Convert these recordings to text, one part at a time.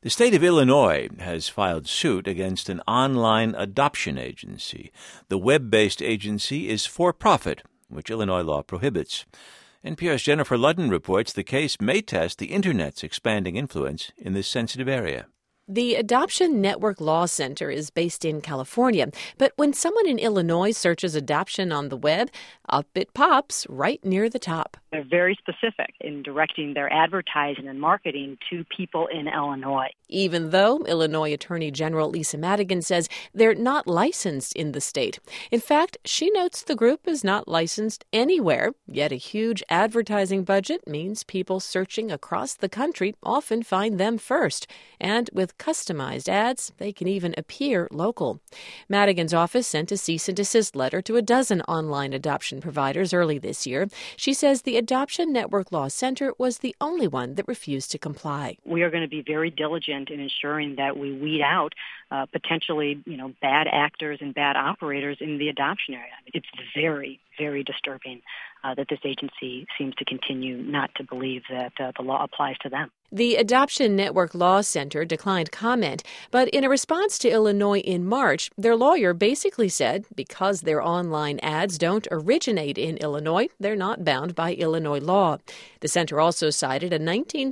The state of Illinois has filed suit against an online adoption agency. The web-based agency is for-profit, which Illinois law prohibits. NPR's Jennifer Ludden reports the case may test the Internet's expanding influence in this sensitive area. The Adoption Network Law Center is based in California, but when someone in Illinois searches adoption on the web, up it pops right near the top. They're very specific in directing their advertising and marketing to people in Illinois. Even though Illinois Attorney General Lisa Madigan says they're not licensed in the state. In fact, she notes the group is not licensed anywhere, yet a huge advertising budget means people searching across the country often find them first. And with customized ads, they can even appear local. Madigan's office sent a cease and desist letter to a dozen online adoption providers early this year. She says the Adoption Network Law Center was the only one that refused to comply. We are going to be very diligent in ensuring that we weed out potentially, bad actors and bad operators in the adoption area. It's very, very disturbing that this agency seems to continue not to believe that the law applies to them. The Adoption Network Law Center declined comment, but in a response to Illinois in March, their lawyer basically said because their online ads don't originate in Illinois, they're not bound by Illinois law. The center also cited a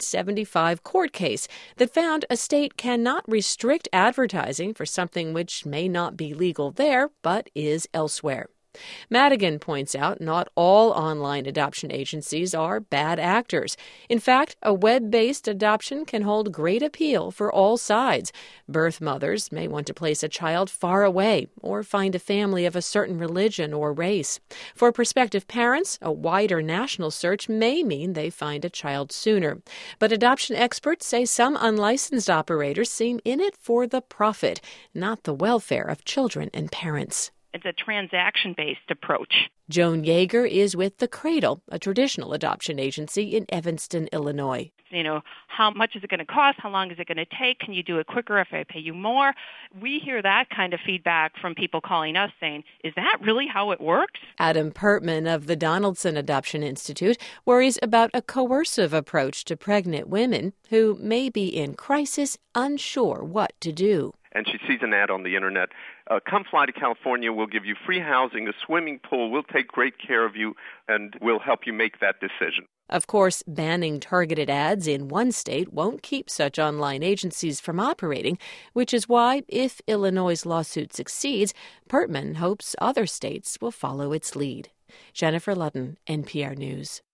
1975 court case that found a state cannot restrict advertising for something which may not be legal there, but is elsewhere. Madigan points out not all online adoption agencies are bad actors. In fact, a web-based adoption can hold great appeal for all sides. Birth mothers may want to place a child far away or find a family of a certain religion or race. For prospective parents, a wider national search may mean they find a child sooner. But adoption experts say some unlicensed operators seem in it for the profit, not the welfare of children and parents. It's a transaction-based approach. Joan Yeager is with The Cradle, a traditional adoption agency in Evanston, Illinois. How much is it going to cost? How long is it going to take? Can you do it quicker if I pay you more? We hear that kind of feedback from people calling us saying, is that really how it works? Adam Pertman of the Donaldson Adoption Institute worries about a coercive approach to pregnant women who may be in crisis, unsure what to do. And she sees an ad on the Internet. Come fly to California. We'll give you free housing, a swimming pool. We'll take great care of you, and we'll help you make that decision. Of course, banning targeted ads in one state won't keep such online agencies from operating, which is why, if Illinois' lawsuit succeeds, Pertman hopes other states will follow its lead. Jennifer Ludden, NPR News.